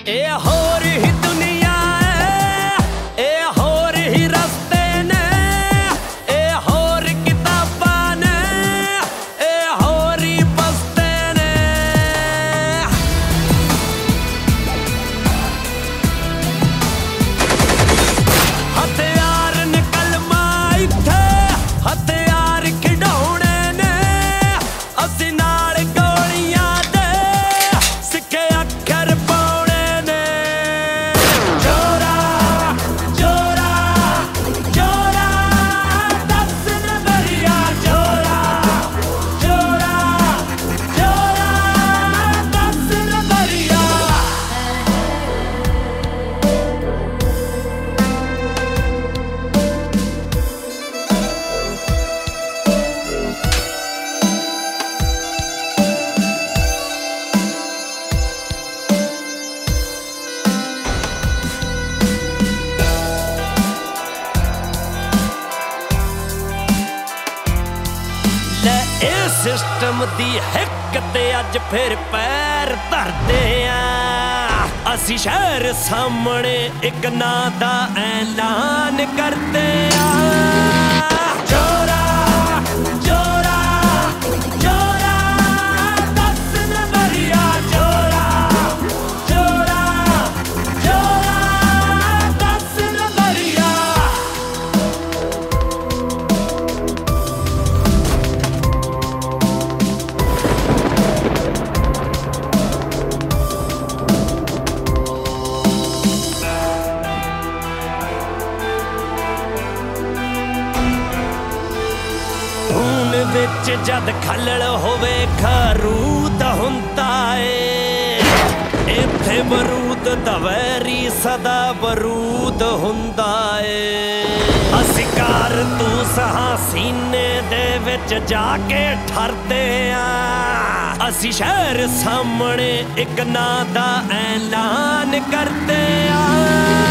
ਇਹ ਹੋਰ ਹੀ ਦੁਨੀਆ ਹੈ, ਇਹ ਹੋਰ ਹੀ ਰਸਤੇ ਨੇ, ਇਹ ਹੋਰ ਕਿਤਾਬਾਂ ਨੇ, ਇਹ ਹੋਰ ਹੀ ਬਸਤੇ ਨੇ। ਹਥਿਆਰ ਨੇ ਕਲਮਾਂ ਇੱਥੇ, ਹਥਿਆਰ ਖਿਡੌਣੇ ਨੇ, ਅਸੀਂ ਨਾਲ ਗੋਲੀਆਂ ਦੇ ਸਿੱਖੇ ਅੱਖਰ ਪਾਉਣੇ ਨੇ। ਚੋਰਾ ਚੋਰਾ ਚੋਰਾ ਦੱਸ ਨੰਬਰੀਆ, ਚੋਰਾ ਚੋਰਾ ਚੋਰਾ ਦੱਸ ਨੰਬਰੀਆ। ਲੈ ਇਹ ਸਿਸਟਮ ਦੀ ਹਿੱਕ ਤੇ ਅੱਜ ਫਿਰ ਪੈਰ ਧਰਦੇ ਆ। ਅਸੀਂ ਸ਼ਹਿਰ ਸਾਹਮਣੇ ਇੱਕ ਨਾਂ ਦਾ ਐਲਾਨ ਕਰਦੇ ਆ। ਚੋਰਾ ਚੋਰਾ ਚੋਰਾ ਦੱਸ ਨੰਬਰੀਆ, ਚੋਰਾ ਚੋਰਾ ਚੋਰਾ ਦੱਸ ਨੰਬਰੀਆ। ਖੂਨ ਵਿੱਚ ਜਦ ਖੱਲੜ ਹੋਵੇ ਖਰੂਦ ਹੁੰਦਾ ਏ। ਇੱਥੇ ਬਰੂਦ ਦਾ ਵੈਰੀ ਸਦਾ ਬਰੂਦ ਹੁੰਦਾ ਏ। ਅਸੀਂ ਕਾਰਤੂਸ ਹਾਂ ਸੀਨੇ ਦੇ ਵਿੱਚ ਜਾ ਕੇ ਠਰਦੇ ਆ। ਅਸੀਂ ਸ਼ਹਿਰ ਸਾਹਮਣੇ ਇੱਕ ਨਾਂ ਦਾ ਐਲਾਨ ਕਰਦੇ ਆ।